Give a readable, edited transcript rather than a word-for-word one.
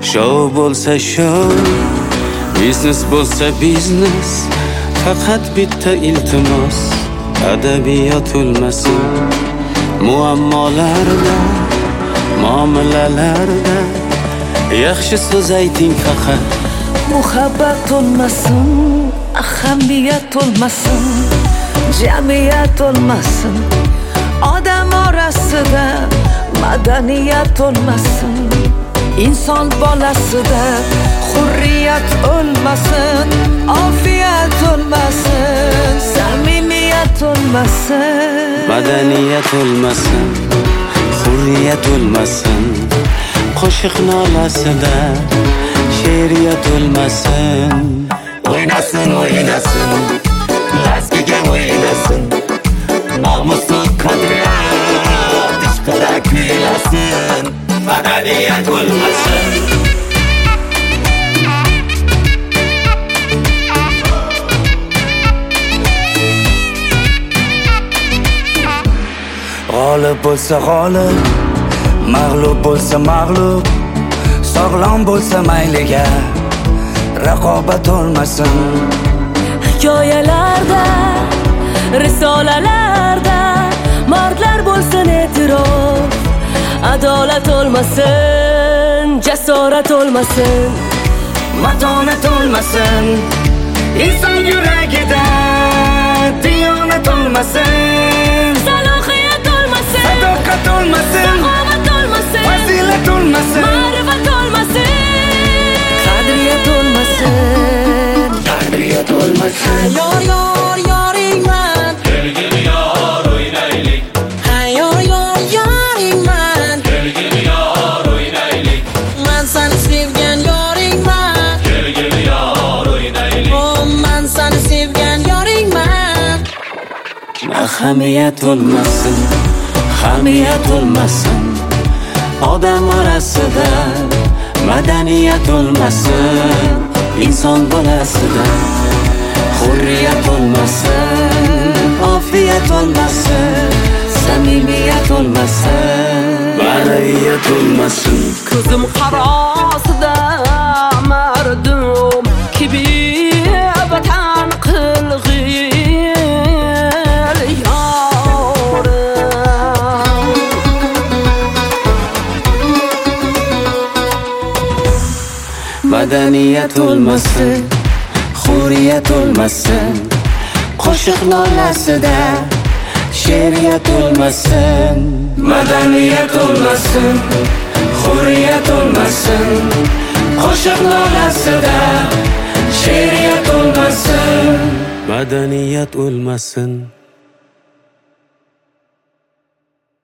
Show bo'lsa show, biznes bo'lsa biznes. Faqat bitta iltimos, adabiyot o'lmasin. Muammolarda, muomalalarda yaxshi so'z ayting faqat. Muhabbat o'lmasin, ahamiyat o'lmasin, jamiyat o'lmasin. Odam orasida madaniyat o'lmasin. Inson bolasida hurriyat o'lmasin, ofiyat o'lmasin, samimiyat o'lmasin. Madaniyat o'lmasin, hurriyat o'lmasin. Qo'shiq nolasida she'riyat o'lmasin. O'ynasin, o'ynasin, lasgiga o'ynasin. Namusi qadriyat ishqida kuylasin. Madaniyat o'lmasin. G'olib bo'lsa g'olib, mag'lub bo'lsa mag'lub. Sog'lom bo'lsa mayliga raqobat o'lmasin. Hikoyalarda, risolalarda mardlar bo'lsin e'tirof. Adolat o'lmasin, jasorat o'lmasin, Matonat o'lmasin. Inson yuragida diyonat o'lmasin. salohiyat o'lmasin, Sadoqat o'lmasin. saxovat o'lmasin, Fazilat o'lmasin. ma'rifat o'lmasin, qadriyat o'lmasin. Qadriyat o'lmasin. Yor yor yoringman, Kelgili yor o'ynaylik. yor yor yoringman. Kelgili yor o'ynaylik. Men seni sevgan yoringman. Kelgili yor o'ynaylik. Oh, men seni sevgan yoringman. Ahamiyat o'lmasin, hamiyat o'lmasin. Odam orasida madaniyat o'lmasin. Inson bolasida hurriyat o'lmasin, ofiyat o'lmasin, samimiyat o'lmasin, ma'naviyat o'lmasin. Ko'zim qarosida mardum kibi vatan qilg'il yorim. Madaniyat o'lmasin, hurriyat o'lmasin. Qo'shiq nolasida she'riyat o'lmasin. Madaniyat o'lmasin, hurriyat o'lmasin. Qo'shiq nolasida she'riyat o'lmasin. Madaniyat o'lmasin.